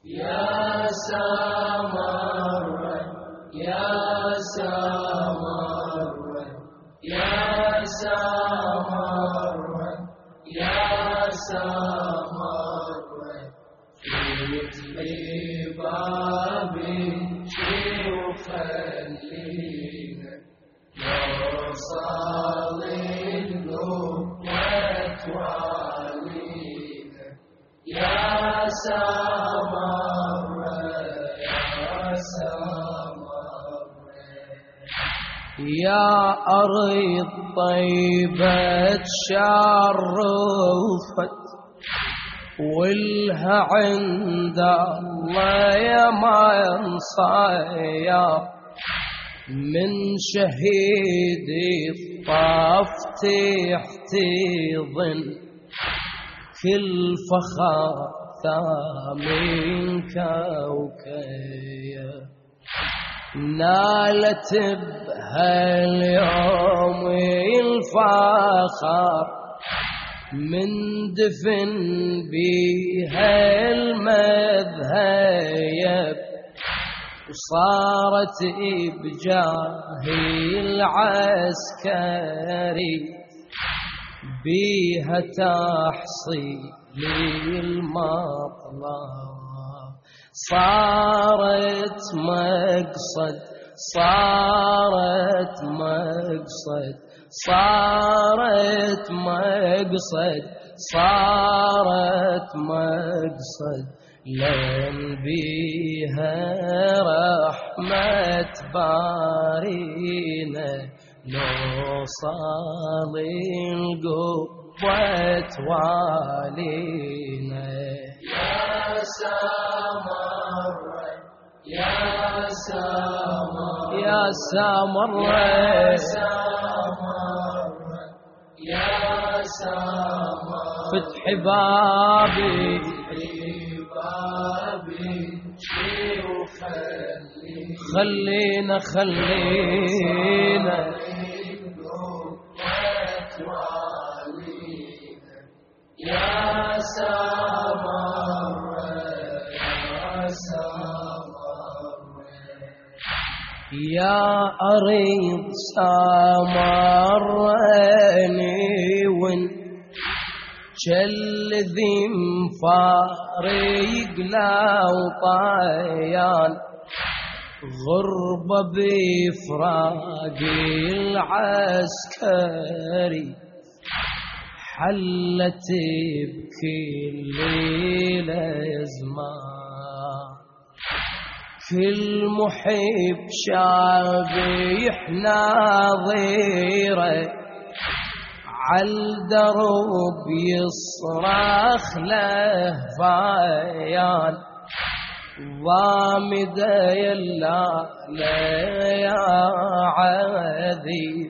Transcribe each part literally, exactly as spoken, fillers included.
يا سمر يا سمر يا سمر يا سمر فوت ببابي شوف خلينا نوصل النبوة وعلينا يا سمر يا سمر يا أرض طيبة شرفت والها عند الله يا منصير من شهيدي الطاف تحتضن كل فخر ثامن كوكية نالت بهاليوم الفخر من دفن بها المذهب وصارت بجاهي العسكري بيها تحصيل المطلب صارت مقصد صارت مقصد صارت مقصد صارت مقصد لين بيها رحمة بارينا نوصل القوة والينا يا سمر يا سمر يا سمر يا سمر يا سمر فتح بابي بابي شوف خلينا خلينا يا سمر يا سمر يا أريض سمرني وين كالذي مفارق لو طيان غربة بفراق العسكري حلت بكل الأزمان كل محب شابيح ناظره عالدرب يصرخ له فيان ضامده يلا يا عذيب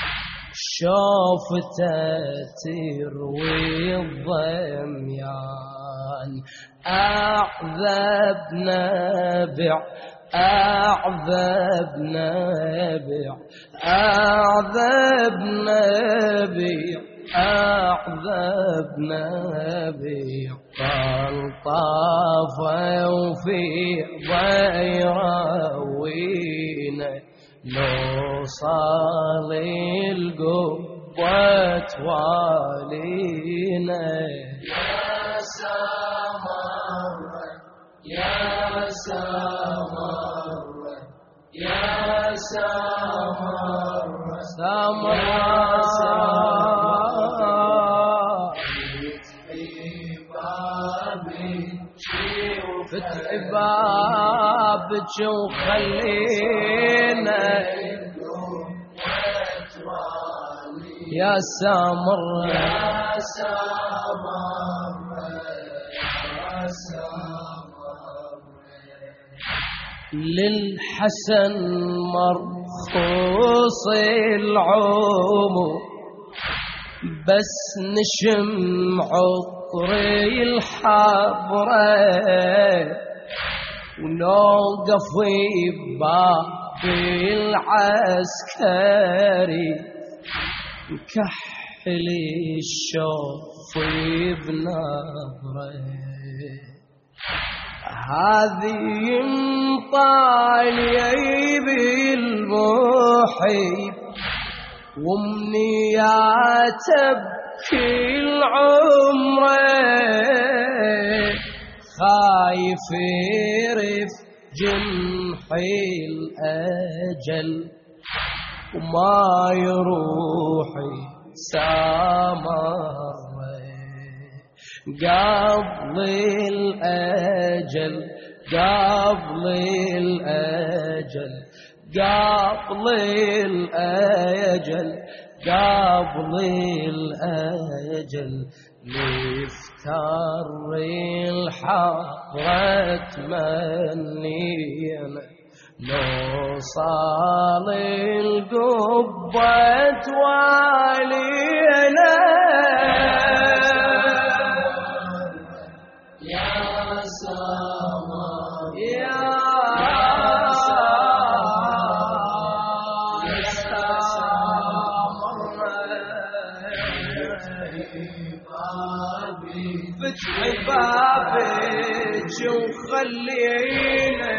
شوفته تروي الضميان أعذب نبع أعذب نبع أعذب نبع أعذب نبع طلطافة وفي ضيروينا نوصل القوة والينا يا سمر يا سمر يا سمر سمر فتح بابك وخلينا يا سمر يا سمر يا سمر للحسن مرخوص العمر بس نشم عطري الحبره ونوقف بباب العسكري نكحل الشوف بنهره هذه ينطالي بالمحيب ومنياته بكل عمره خايف يرف جنحي الأجل وما يروحي سامر قبل الأجل قبل الأجل قبل الأجل قبل الأجل نفتر الحضرة تمنينا نوصل القبة والينا يا سمر يا فتحي بابك وخلينا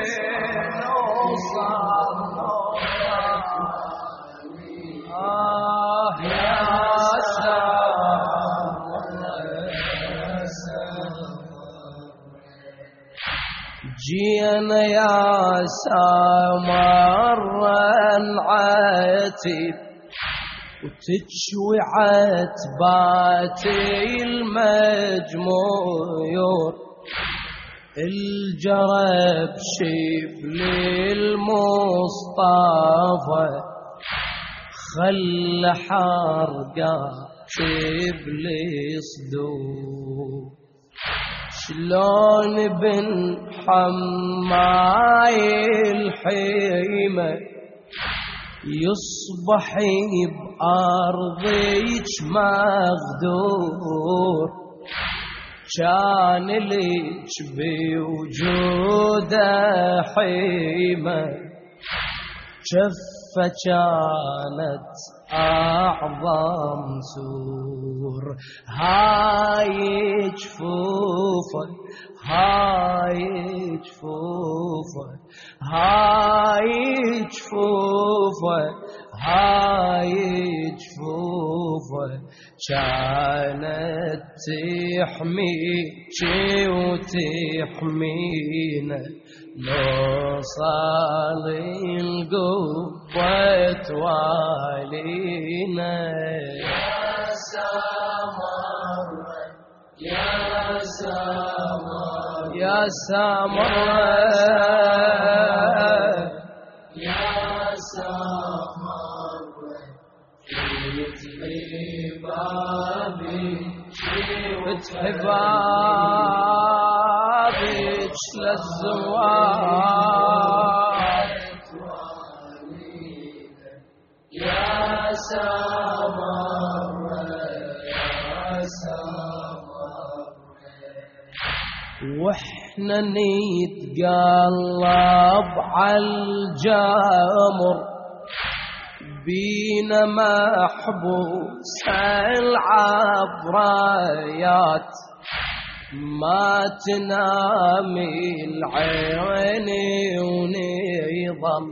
نوصل آه يا جينا يا سمر عتيب وتجوي عتباتي المجمويور الجرب شبل المصطفى خل حرقا شبل صدور شلون بن حماي الحيمة يصبح بأرضيك مغدور كان ليك بوجوده حيمة شفة كانت أعظم سور هاي جفوفه هاي جفوفه هاي جفوفه هاي جفوفه كانت تحميك وتحمينا نوصل القبة والينا يا سمر يا سمر يا سمر يا سمر فتحي بابك فتحي بابك للزوار يا سمر يا سمر واحنا نتقلب عالجمر بينا محبوس العبريات ما تنامي العين ونظل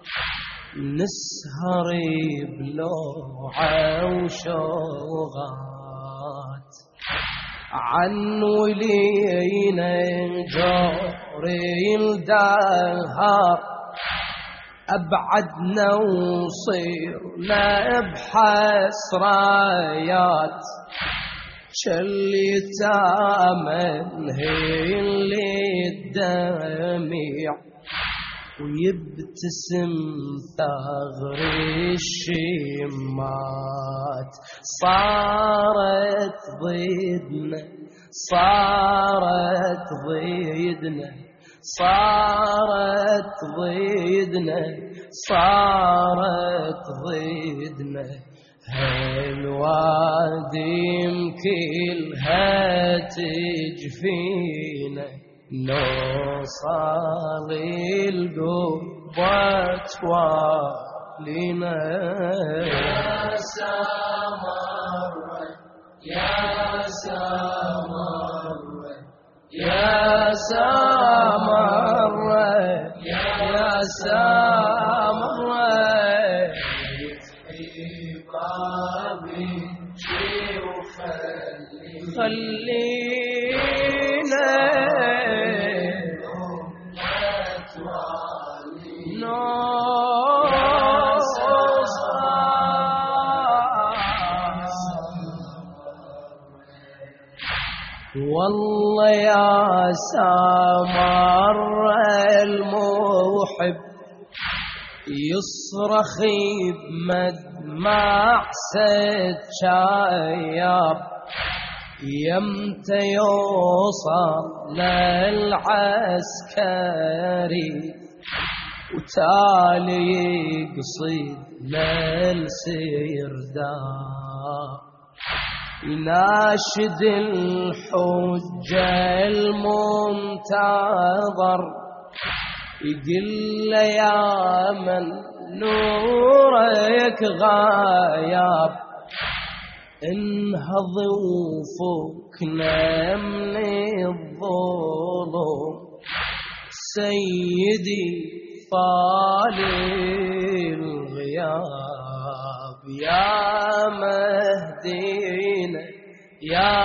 نسهر بلوعة وشوغات عن ولينا جوري الدهر أبعدنا وصيرنا بحسريات شلي تامن هي اللي الدميع ويبتسم ثغر الشمات صارت ضدنا صارت ضدنا صارت ضدنا صارت ضدنا هالوادم كلها تجفينا نوصل القبة والينا يا سمر يا سمر يا سمر سامر المحب يصرخ بمدمع سد شايب يمت يوصل للعسكري وتالي يقصد للسرداب يناشد الحجة المنتظر يقول يا من نورك غايب انهض وفكنا من الظلم سيدي طالي الغياب يا مهدينا يا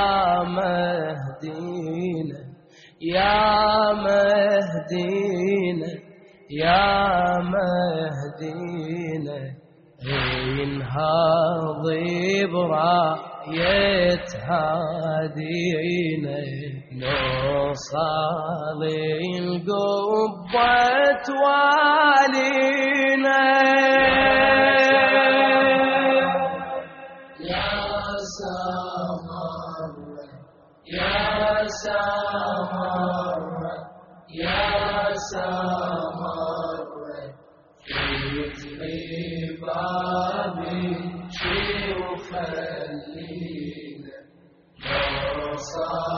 مهدينا يا مهدينا يا مهدينا ينهض براية هادينا نوصل القبة والينا يا سمر يا سمر يا سمر في بابي شي وخلينا نوصل